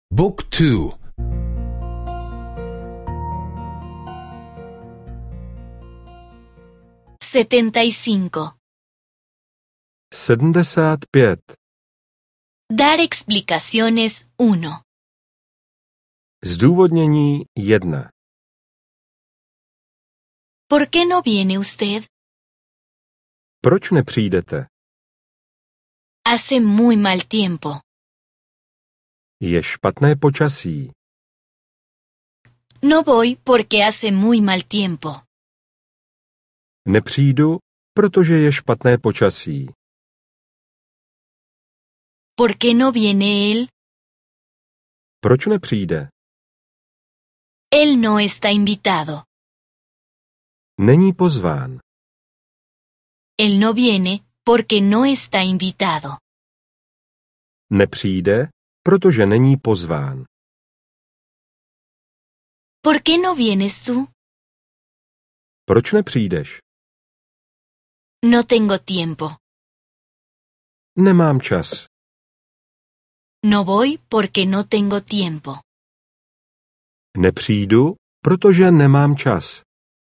Book 2. 75. 75. Dar explicaciones 1. Zdůvodnění 1. ¿Por qué no viene usted? Proč nepřijdete? Hace muy mal tiempo. Je špatné počasí. No voy porque hace muy mal tiempo. Nepřijdu, protože je špatné počasí. ¿Por qué no viene él? Proč nepřijde? Él no está invitado. Není pozván. Él no viene porque no está invitado. Nepřijde, protože není pozván. ¿Por qué no vienes tú? Proč nepřijdeš? No tengo tiempo. Nemám čas. No voy porque no tengo tiempo. Nepřijdu, protože nemám čas.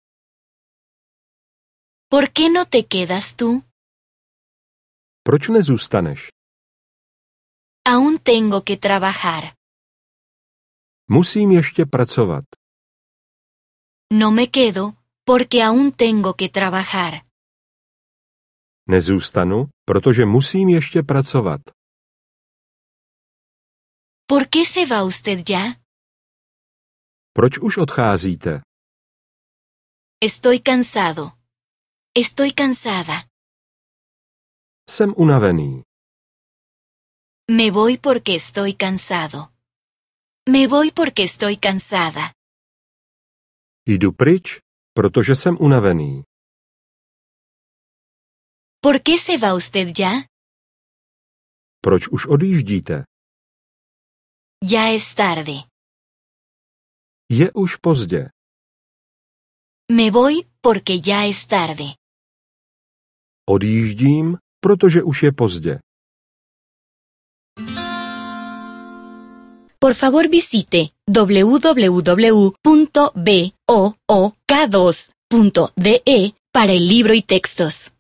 ¿Por qué no te quedas tú? Proč nezůstaneš? Aún tengo que trabajar. Musím ještě pracovat. No me quedo porque aún tengo que trabajar. Nezůstanu, protože musím ještě pracovat. ¿Por qué se va usted ya? Proč už odcházíte? Estoy cansado. Estoy cansada. Jsem unavený. Me voy porque estoy cansado. Me voy porque estoy cansada. Jdu pryč, protože jsem unavený. ¿Por qué se va usted ya? Proč už odjíždíte? Ya es tarde. Je už pozdě. Me voy porque ya es tarde. Odjíždím, protože už je pozdě. Por favor visite www.book2.de para el libro y textos.